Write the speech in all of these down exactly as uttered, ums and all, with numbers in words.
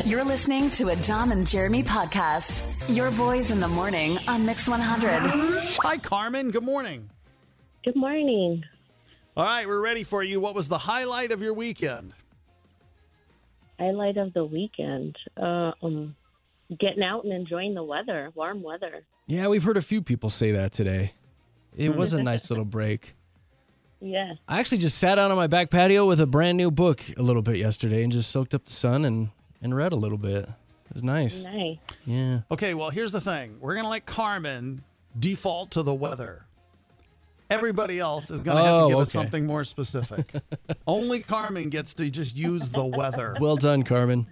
You're listening to a Dom and Jeremy podcast. Your boys in the morning on Mix one hundred. Hi, Carmen. Good morning. Good morning. All right, we're ready for you. What was the highlight of your weekend? Highlight of the weekend. Uh, um, getting out and enjoying the weather, warm weather. Yeah, we've heard a few people say that today. It was a nice little break. Yeah. I actually just sat out on my back patio with a brand new book a little bit yesterday and just soaked up the sun and, and read a little bit. It was nice. Nice. Yeah. Okay, well, here's the thing. We're going to let Carmen default to the weather. Everybody else is going to have Oh, to give us okay. something more specific. Only Carmen gets to just use the weather. Well done, Carmen.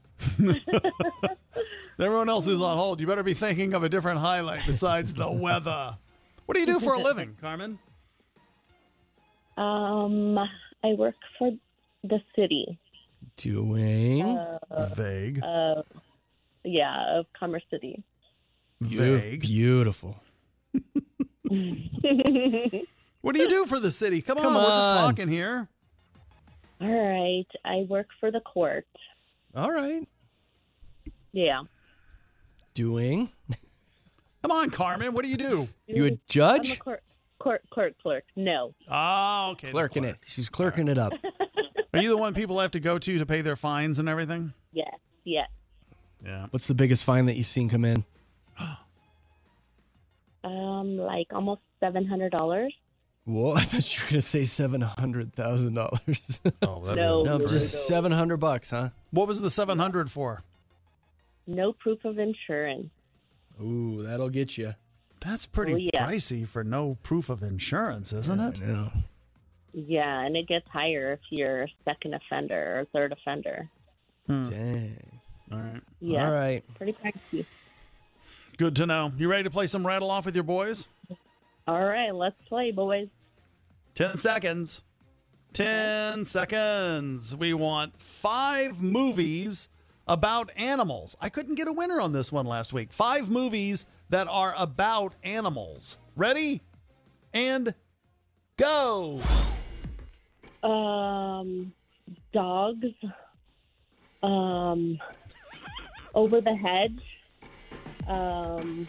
Everyone else who's on hold, you better be thinking of a different highlight besides the weather. What do you do for a living, Carmen? Um, I work for the city. Doing Uh, Vague. uh, yeah, of Commerce City. Vague. beautiful. What do you do for the city? Come, Come on, we're just on. talking here. All right. I work for the court. All right. Yeah. Doing. Come on, Carmen. What do you do? You a I'm a judge? court, court, court clerk. No. Oh, okay. the Clerking clerk. it. She's clerking it up. Are you the one people have to go to to pay their fines and everything? Yes. Yes. Yeah. What's the biggest fine that you've seen come in? Um, like almost seven hundred dollars. Whoa, I thought you were going to say seven hundred thousand dollars. Oh, that No. No, no, just no. seven hundred bucks, huh? What was the seven hundred for? No proof of insurance. Ooh, that'll get you. That's pretty Oh, yeah. pricey for no proof of insurance, isn't it? I know. Yeah, and it gets higher if you're a second offender or third offender. Dang. All right. Yeah. All right. Pretty pricey. Good to know. You ready to play some rattle off with your boys? All right, let's play, boys. Ten seconds. Ten seconds. We want five movies about animals. I couldn't get a winner on this one last week. Five movies that are about animals. Ready? And go. Um, dogs. Um, over the hedge. Um,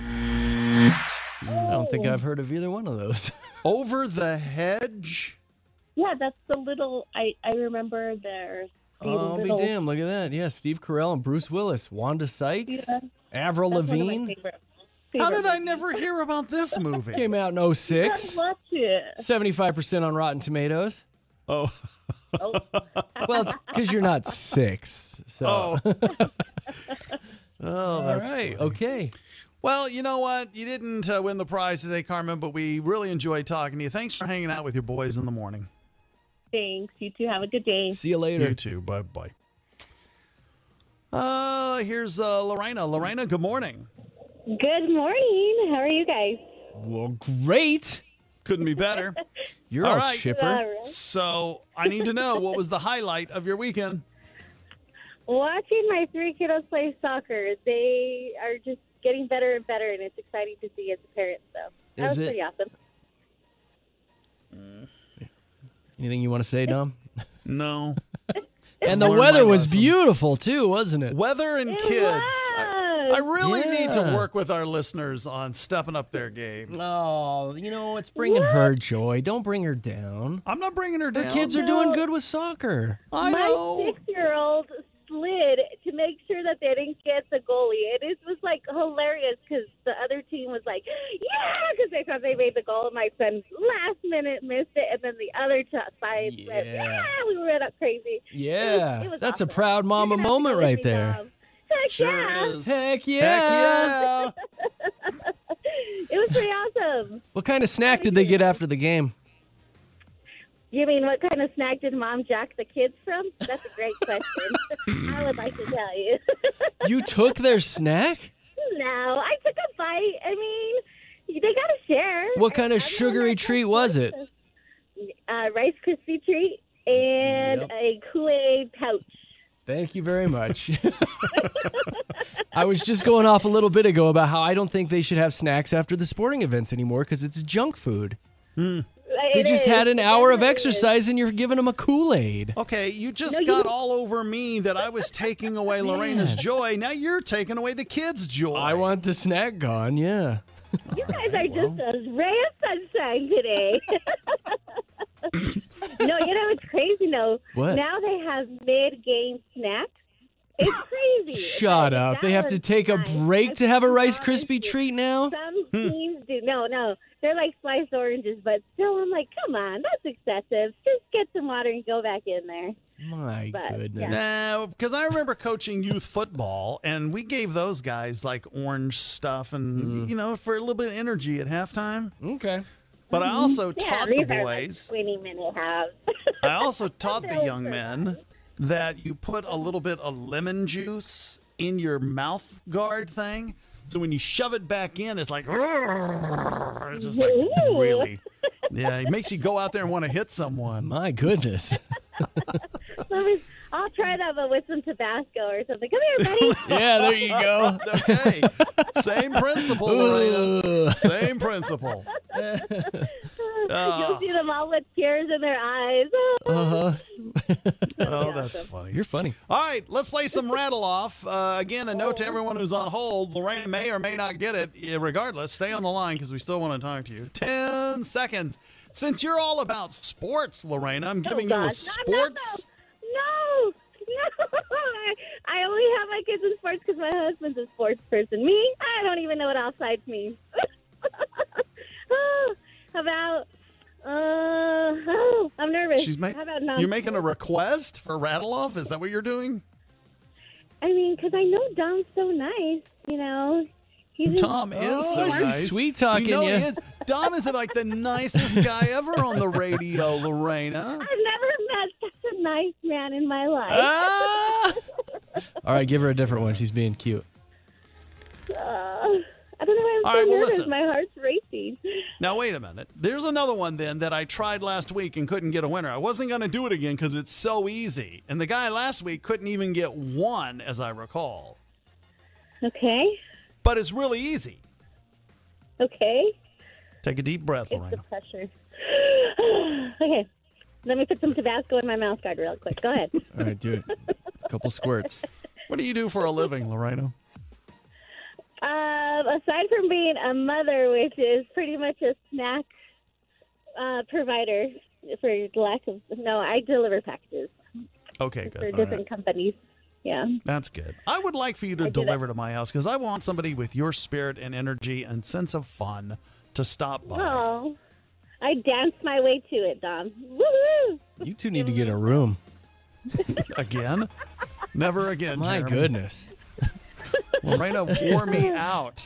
I don't think I've heard of either one of those. Over the Hedge. yeah, that's the little. I I remember there's. The Oh, little, be damned. Look at that. Yeah, Steve Carell and Bruce Willis. Wanda Sykes. Yeah. Avril That's one of my Lavigne. favorite- How favorite did I movies. never hear about this movie? Came out in oh You six. gotta watch it. seventy-five percent on Rotten Tomatoes. Oh. Oh, Well, it's because you're not six. So. Oh. oh, All that's right. funny. Okay. Well, you know what? You didn't uh, win the prize today, Carmen, but we really enjoyed talking to you. Thanks for hanging out with your boys in the morning. thanks. You two have a good day. See you later. You too. Bye bye. Uh, here's uh, Lorena. Lorena, good morning. Good morning. How are you guys? Well, great. Couldn't be better. You're All all, right. chipper. All right. So I need to know, what was the highlight of your weekend? Watching my three kiddos play soccer. They are just getting better and better, and it's exciting to see as a parent. So that Is was it? pretty awesome. Anything you want to say, Dom? No. And the Learned my weather was lesson. beautiful, too, wasn't it? Weather and It kids. I, was. I really need to Yeah. work with our listeners on stepping up their game. Oh, you know, it's bringing her joy. Don't bring her down. I'm not bringing her Her down. kids are No. doing good with soccer. I my know. six-year-old slid to make sure that they didn't get the goalie. And it was like hilarious because the other team was like, yeah, because they thought they made the goal. And my son last minute missed it. And then the other t- side went, Yeah. yeah, we went up crazy. Yeah, it was that's awesome. a proud mama You're gonna have to moment go with right me, there. Mom. Heck Sure yeah. is. Heck yeah. Heck yeah. It was pretty awesome. What kind of snack did they get after the game? You mean what kind of snack did Mom jack the kids from? That's a great question. I would like to tell you. You took their snack? No, I took a bite. I mean, they got to share. What kind I- of I'm the sugary one that treat took was it? Uh, Rice Krispie treat and Yep. a Kool-Aid pouch. Thank you very much. I was just going off a little bit ago about how I don't think they should have snacks after the sporting events anymore because it's junk food. They It just is. had an It hour of definitely is. exercise and you're giving them a Kool-Aid. Okay, you just No, you got don't- all over me that I was taking away Lorena's joy. Now you're taking away the kids' joy. I want the snack gone, yeah. You guys are just a ray of sunshine today. No, you know it's crazy though. What? Now they have mid-game snacks. It's crazy. Shut It's like, up. They that have to was take a nice. break I to have a Rice promise Krispie you. treat now? Some teams do. No, no. They're like sliced oranges, but still, I'm like, come on, that's excessive. Just get some water and go back in there. My But, goodness. No, because I remember coaching youth football, and we gave those guys like orange stuff and, you know, for a little bit of energy at halftime. Okay. But I also Yeah, taught these the are like boys, twenty-minute halves. I also taught the Those young are men that you put a little bit of lemon juice in your mouth guard thing. So when you shove it back in, it's like, it's just like Ooh. really, yeah, it makes you go out there and want to hit someone. My goodness. Let me, I'll try that, but with some Tabasco or something. Come here, buddy. Yeah, there you go. Okay, same principle, Lorena. Same principle. You'll see them all with tears in their eyes. Uh-huh. Oh, that's funny. You're funny. All right, let's play some rattle off. Uh, again, a note to everyone who's on hold. Lorena may or may not get it. Yeah, regardless, stay on the line because we still want to talk to you. Ten seconds. Since you're all about sports, Lorena, I'm giving you a gosh. No, no, sports. No, no. I, I only have my kids in sports because my husband's a sports person. Me, I don't even know what offsides means. Oh, how about, uh, oh, I'm nervous. She's ma- How about You're making a request for rattle off? Is that what you're doing? I mean, because I know Dom's so nice, you know. He's Tom is so Oh, she's nice. sweet talking you. Know you. he is. Dom is like the nicest guy ever on the radio, Lorena. I've never met such a nice man in my life. Ah! All right, give her a different one. She's being cute. Uh, I don't know why I'm All so right, well, nervous. listen. My heart's racing. Now, wait a minute. There's another one then that I tried last week and couldn't get a winner. I wasn't going to do it again because it's so easy. And the guy last week couldn't even get one, as I recall. Okay. But it's really easy. Okay. Take a deep breath, It's the Lorena. pressure. Okay. Let me put some Tabasco in my mouth guard real quick. Go ahead. All right, do it. A couple squirts. What do you do for a living, Lorena? Um, aside from being a mother, which is pretty much a snack uh, provider, for lack of no, I deliver packages Okay, for good. All different right. companies. Yeah. That's good. I would like for you to I do deliver to my house because I want somebody with your spirit and energy and sense of fun to stop by. Oh, I danced my way to it, Dom. Woohoo! You two need to get a room. Again? Never again, My Jeremy. goodness. Lorena wore me out.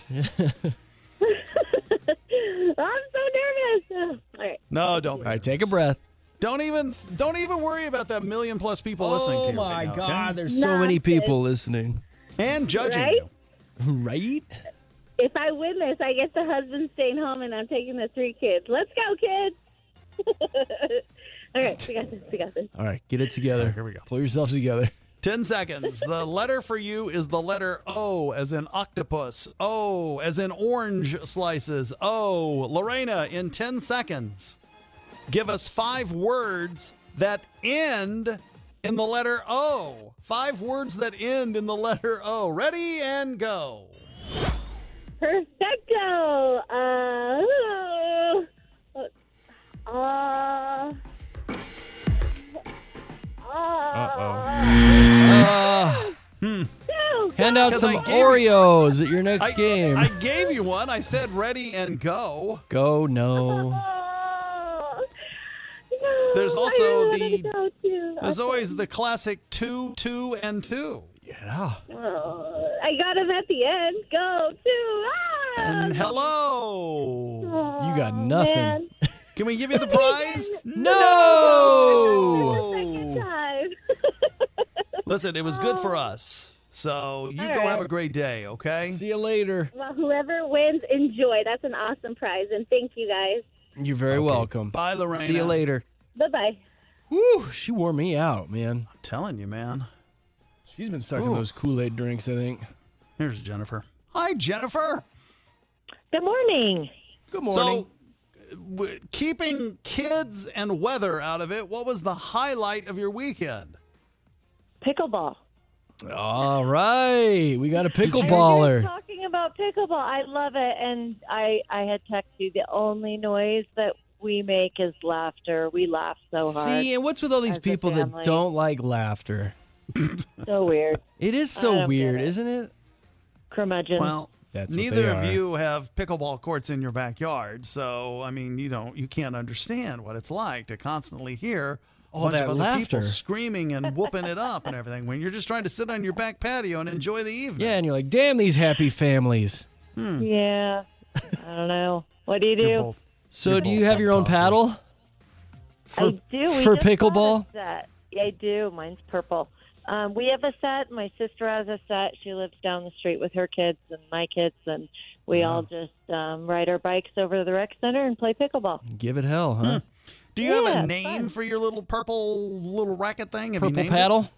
I'm so nervous. Oh, all right. No, don't. All right, take a breath. Don't even don't even worry about that million plus people listening to Oh you. my right now, okay? God, there's so many Nothing. people listening. And judging Right? you. Right? If I win this, I get the husband staying home, and I'm taking the three kids. Let's go, kids! All right, we got this. We got this. All right, get it together. Here we go. Pull yourselves together. Ten seconds. The letter for you is the letter O, as in octopus. O, as in orange slices. O. Lorena, in ten seconds, give us five words that end in the letter O. Five words that end in the letter O. Ready and go. Perfecto. Uh, uh, Uh, no, hand out 'Cause some I gave- Oreos at your next I, game. I gave you one. I said ready and go. Go, no. Oh, no, There's I also don't know where the- to go to. There's always the classic two, two, and two. Yeah. Oh, I got him at the end. Go to. Ah! And hello. Oh, You got nothing. man. Can we give you the prize? No! Second time. Listen, it was good for us. So you All go have right. a great day, okay? See you later. Well, whoever wins, enjoy. That's an awesome prize, and thank you guys. You're very Okay. welcome. Bye, Lorena. See you later. Bye bye. Woo, she wore me out, man. I'm telling you, man. She's been sucking Ooh. those Kool-Aid drinks, I think. Here's Jennifer. Hi, Jennifer. Good morning. Good morning. So, w- keeping kids and weather out of it, what was the highlight of your weekend? Pickleball. All right. We got a I was pickleballer. talking about pickleball. I love it. And I, I had texted you, the only noise that we make is laughter. We laugh so hard. See, and what's with all these as a people that family. don't like laughter? So weird. It is I so don't weird, get it. isn't it? Curmudgeon. Well, That's what neither they of are. you have pickleball courts in your backyard, so I mean, you don't, you can't understand what it's like to constantly hear a All bunch that of other laughter. people screaming and whooping it up and everything when you're just trying to sit on your back patio and enjoy the evening. Yeah, and you're like, damn these happy families. Yeah. I don't know. What do you You're do? both. So You're do you both have your own talkers. paddle? For, I do. We for just bought a pickleball? set. Yeah, I do. Mine's purple. Um, we have a set. My sister has a set. She lives down the street with her kids and my kids, and we all just um, ride our bikes over to the rec center and play pickleball. Give it hell, huh? Do you have Yeah, a name fun. for your little purple little racket thing? Have you Purple named paddle?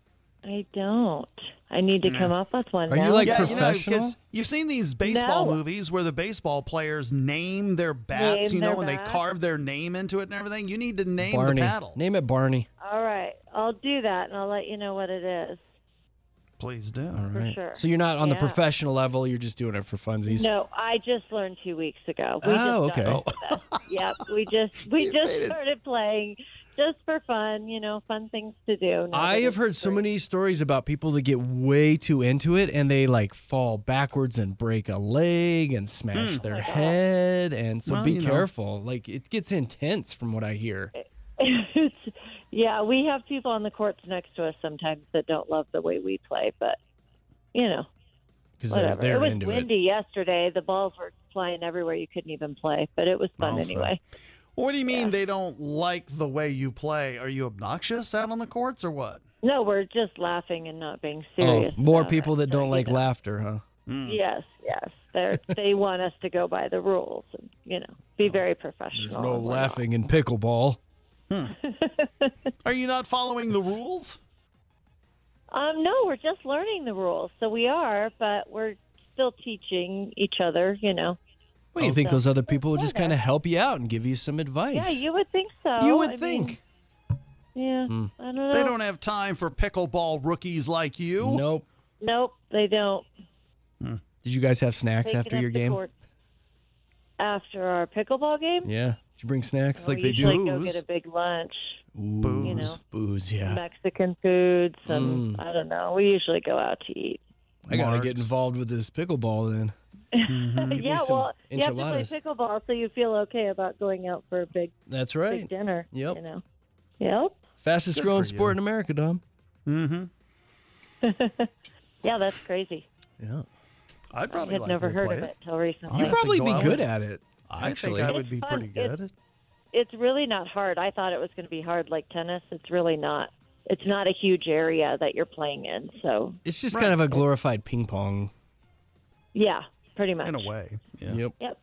I don't. I need to come up with one Are you now. like It? Yeah, professional? you know, because you've seen these baseball No. movies where the baseball players name their bats, Name you know, their and they bat? carve their name into it and everything. You need to name Barney. the paddle. Name it Barney. All right. I'll do that, and I'll let you know what it is. Please do. All For right. sure. So you're not on the Yeah. professional level. You're just doing it for funsies. No, I just learned two weeks ago. We Oh, just okay. started with this. Yep, we just we You just made it. started playing just for fun. You know, fun things to do. Now I that have it's heard so free. many stories about people that get way too into it and they like fall backwards and break a leg and smash their head. And so Well, be you know. careful. Like it gets intense from what I hear. It's, yeah, we have people on the courts next to us sometimes that don't love the way we play, but you know, Because they're, whatever. they're it was into windy yesterday. The balls were flying everywhere. You couldn't even play, but it was fun Also. anyway. What do you mean they don't like the way you play? Are you obnoxious out on the courts or what? No, we're just laughing and not being it. serious. Oh, more about people it. that So, don't you like know. laughter, huh? Yes, yes. They they want us to go by the rules and you know be very professional. There's no and we're laughing in pickleball. Are you not following the rules? not. Um, no, we're just learning the rules, so we are, but we're still teaching each other. You know. Well, you think so- those other people will just Whatever. kind of help you out and give you some advice? Yeah, you would think so. You would I think. mean, yeah, Hmm. I don't know. They don't have time for pickleball rookies like you. Nope. Nope, they don't. Did you guys have snacks Taking after up your the game? court. After our pickleball game, Yeah. Did you bring snacks like we they usually do? go Booze. get a big lunch. Ooh, Booze. you know. Booze, yeah. Mexican foods, and Mm. I don't know. We usually go out to eat. I got to get Marks. involved with this pickleball then. Mm-hmm. Give me yeah, some well, you have to play enchiladas. pickleball, so you feel okay about going out for a big, That's big right. dinner. Yep. You know. Yep. Fastest Good growing for you. sport in America, Dom. Mm-hmm. Yeah, that's crazy. Yeah. I'd I probably had like never to heard play of it. it till recently. You'd have to probably go be out good with- at it. I Actually. think I would be It's pretty fun. It's- good. It's really not hard. I thought it was going to be hard like tennis. It's really not. It's not a huge area that you're playing in, so It's just Right. kind of a glorified ping pong. yeah, pretty much. In a way. Yeah. Yep. Yep.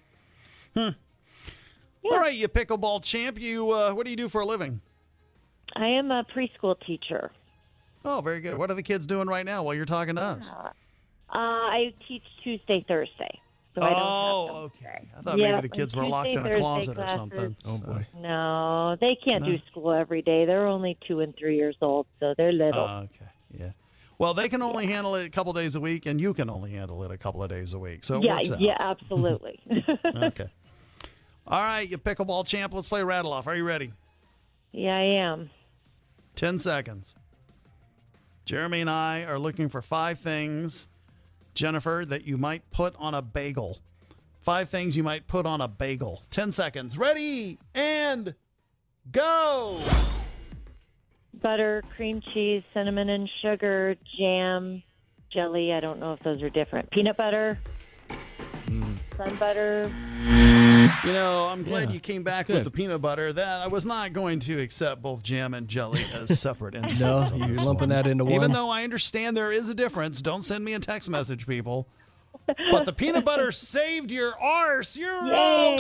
All right, you pickleball champ. You, uh, what do you do for a living? I am a preschool teacher. Oh, very good. What are the kids doing right now while you're talking to us? Uh, I teach Tuesday, Thursday. So I don't have them. Oh, okay. I thought Yeah, maybe the kids were locked Tuesday, in a Thursday closet or classes. something. Oh, boy. No, they can't No. do school every day. They're only two and three years old, so they're little. Oh, okay. Yeah. Well, they can only handle it a couple days a week, and you can only handle it a couple of days a week. So it yeah, works out. yeah, absolutely. Okay. All right, you pickleball champ. Let's play rattle off. Are you ready? yeah, I am. Ten seconds. Jeremy and I are looking for five things, Jennifer, that you might put on a bagel. Five things you might put on a bagel. Ten seconds. Ready and go. Butter, cream cheese, cinnamon and sugar, jam, jelly. I don't know if those are different. Peanut butter, Mm. sun butter. You know, I'm glad Yeah, you came back that's with good. the peanut butter. That I was not going to accept both jam and jelly as separate entities. No, on you're this lumping one. that into one. Even though I understand there is a difference, don't send me a text message, people. But the peanut butter saved your arse. You're Yay!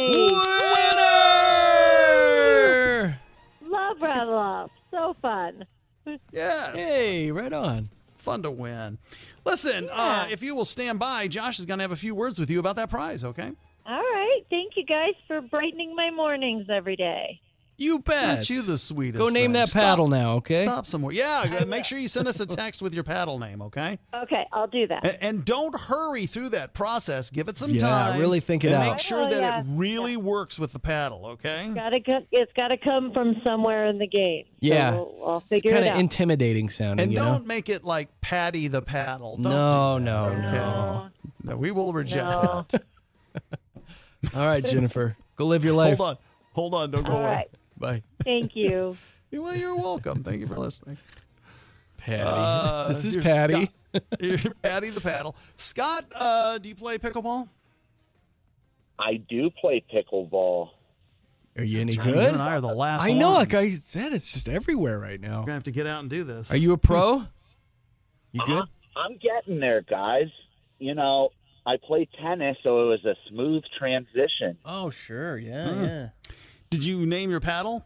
a winner! Love rattle off. So fun. Yes. Hey, right on. Fun to win. Listen, uh, if you will stand by, Josh is going to have a few words with you about that prize, okay? All right. Thank you guys for brightening my mornings every day. You bet. Aren't you the sweetest? Go name thing? that Stop- paddle now, okay? Stop some more. Yeah, go- make sure you send us a text with your paddle name, okay? Okay, I'll do that. And, and don't hurry through that process. Give it some Yeah, time. really think it and out. make sure Oh, that yeah. it really works with the paddle, okay? Gotta co- it's got to come from somewhere in the game. So Yeah. we'll, I'll It's figure kind it of out. And intimidating sounding, you don't know? make it like Patty the paddle. Don't No, do that, no, okay? no. No, we will reject No. that. All right, Jennifer. Go live your life. Hold on. Hold on. Don't go All away. right. Bye. Thank you. Well, you're welcome. Thank you for listening. Patty. Uh, this is you're Patty. Scott- you're Patty the paddle. Scott, uh, do you play pickleball? I do play pickleball. Are you any Johnny, good? You and I are the last I know, ones. like I said, it's just everywhere right now. We're going to have to get out and do this. Are you a pro? You good? Uh, I'm getting there, guys. You know, I play tennis, so it was a smooth transition. Oh, sure. Yeah, Hmm. yeah. Did you name your paddle?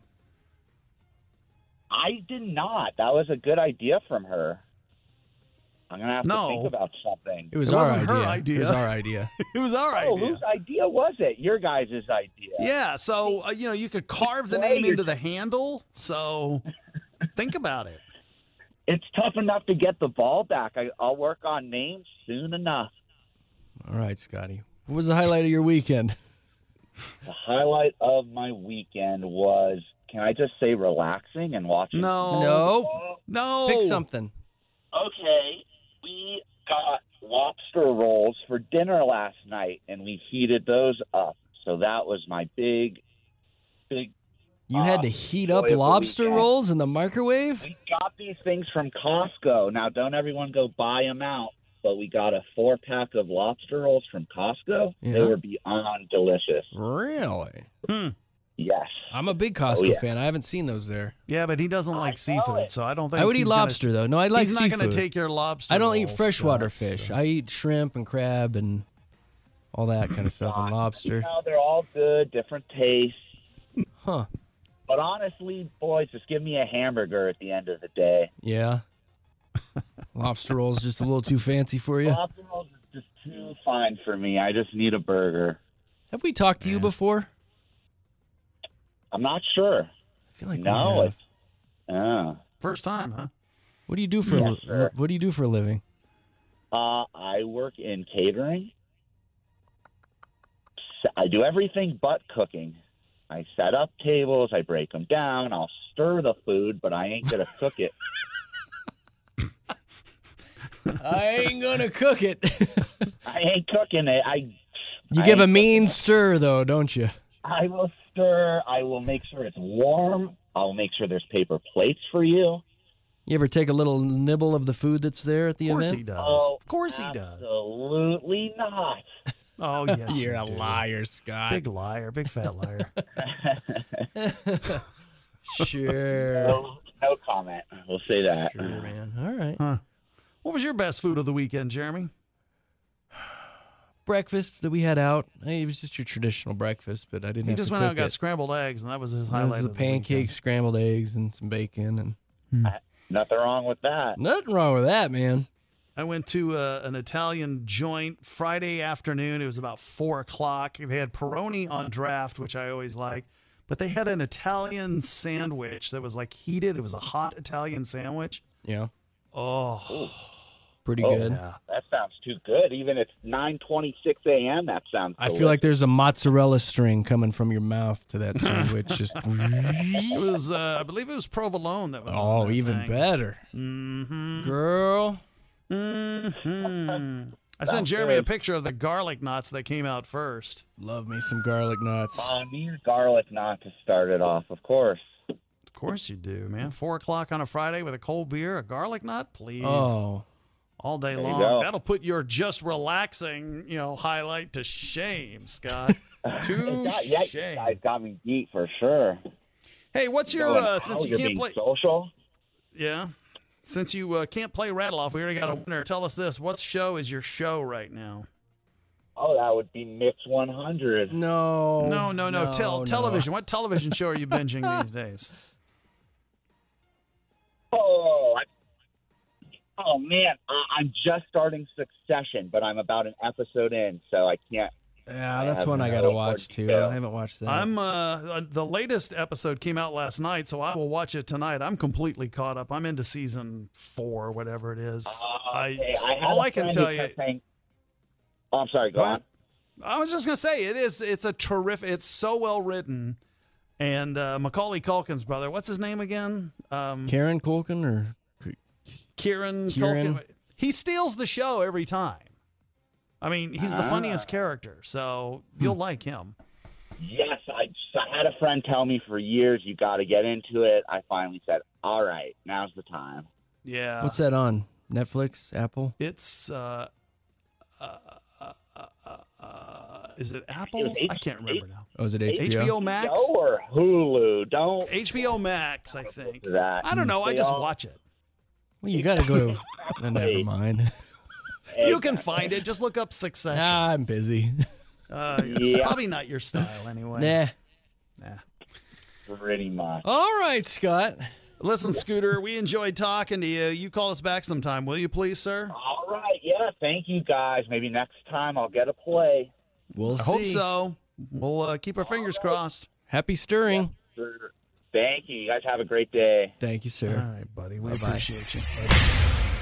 I did not. That was a good idea from her. I'm going to have No. to think about something. It was It our wasn't idea. her idea. It was our idea. It was our Oh, idea. whose idea was it? Your guys' idea. Yeah, so, uh, you know, you could carve the Why name you're- into the handle. So think about it. It's tough enough to get the ball back. I, I'll work on names soon enough. All right, Scotty. What was the highlight of your weekend? The highlight of my weekend was, can I just say relaxing and watching? No. No. No. Pick something. Okay, we got lobster rolls for dinner last night, and we heated those up. So that was my big, big. You had to Uh, heat up enjoy the lobster weekend. rolls in the microwave? We got these things from Costco. Now, don't everyone go buy them out, but we got a four pack of lobster rolls from Costco. They Yeah. were beyond delicious. Really? Hmm. Yes. I'm a big Costco yeah. fan. I haven't seen those there. Yeah, but he doesn't like know seafood, it. so I don't think I would eat he's gonna- lobster, though. No, I like he's seafood. not going to take your lobster. I don't eat rolls, freshwater Scott, fish. so- I eat shrimp and crab and all that kind of stuff and You lobster. know, they're all good, different tastes. Huh. But honestly, boys, just give me a hamburger at the end of the day. Yeah. Lobster rolls just a little too fancy for you. Lobster rolls is just too fine for me. I just need a burger. Have we talked to you before? I'm not sure. I feel like No, we have. it's uh, First time, huh? What do you do for Yeah, a, li- sure. what do you do for a living? uh, I work in catering. S- I do everything but cooking. I set up tables. I break them down. I'll stir the food, but I ain't gonna cook it. I ain't gonna cook it. I ain't cooking it. I You I give a ain't mean stir though, don't you? I will stir. I will make sure it's warm. I'll make sure there's paper plates for you. You ever take a little nibble of the food that's there at the Of course event? he does. Oh, of course he does. Absolutely not. Oh, yes. You're you a do. liar, Scott. Big liar. Big fat liar. Sure. No, no comment. We'll say that. Sure, man. All right. Huh. What was your best food of the weekend, Jeremy? Breakfast that we had out. Hey, it was just your traditional breakfast, but I didn't He have just to went out cook and got it. scrambled eggs, and that was his It highlight was the of the pancakes, weekend. scrambled eggs, and some bacon, and Nothing wrong with that. nothing wrong with that, man. I went to uh, an Italian joint Friday afternoon. It was about four o'clock. They had Peroni on draft, which I always like. But they had an Italian sandwich that was like heated. It was a hot Italian sandwich. Yeah, Oh, pretty Oh, good. yeah. That sounds too good. Even it's nine twenty-six a.m. That sounds I feel delicious. like there's a mozzarella string coming from your mouth to that sandwich. Just It was, uh, I believe it was provolone that was on oh, that even thing. better, Mm-hmm. girl. Mm-hmm. I sent Sounds Jeremy a good. picture of the garlic knots that came out first. Love me some garlic nuts. Uh, need garlic not to start it off, of course. Of course you do, man. Four o'clock on a Friday with a cold beer, a garlic knot, please. Oh, All day There you long. go. That'll put your just relaxing, you know, highlight to shame, Scott. to It got, yeah, you shame. guys got me beat for sure. Hey, what's your Going uh, out, since you you're can't being play? social. Yeah, since you uh, can't play rattle off, we already got a winner. Tell us this: what show is your show right now? Oh, that would be Mix one hundred. no. no, no, no. Tel- no. television. What television show are you binging these days? Oh, I, oh man, I, I'm just starting Succession, but I'm about an episode in, so I can't Yeah, I that's have one I no got to more watch too. detail. I haven't watched that. I'm uh the latest episode came out last night, so I will watch it tonight. I'm completely caught up. I'm into season four, whatever it is. Uh, I, okay, I had all a I can friend tell who you. kept saying- oh, I'm sorry. Go What? on. I was just gonna say it is. It's a terrific. It's so well written, and uh, Macaulay Culkin's brother. What's his name again? Um, Karen Culkin or Kieran. Kieran? Culkin. He steals the show every time. I mean, he's the Ah. funniest character, so you'll like him. Yes, I, I had a friend tell me for years, you got to get into it. I finally said, all right, now's the time. Yeah. what's that on? Netflix, Apple? It's uh, uh, uh, uh, uh, is it Apple? It was H- I can't remember now. Oh, is it H B O? H B O Max. H B O or Hulu? Don't H B O Max, I think. do that. I don't know. I They just all- watch it. Well, you got to go to. Uh, never mind. You can find it. Just look up Succession. Nah, I'm busy. Uh, it's Yeah. probably not your style anyway. Nah. Nah. Pretty much. All right, Scott. Listen, Scooter, we enjoyed talking to you. You call us back sometime, will you, please, sir? All right, yeah, thank you guys. Maybe next time I'll get a play. We'll I see. hope so. We'll uh, keep our fingers crossed. Happy stirring. Sure. Thank you. You guys have a great day. Thank you, All sir. right, buddy. We Bye-bye. appreciate you.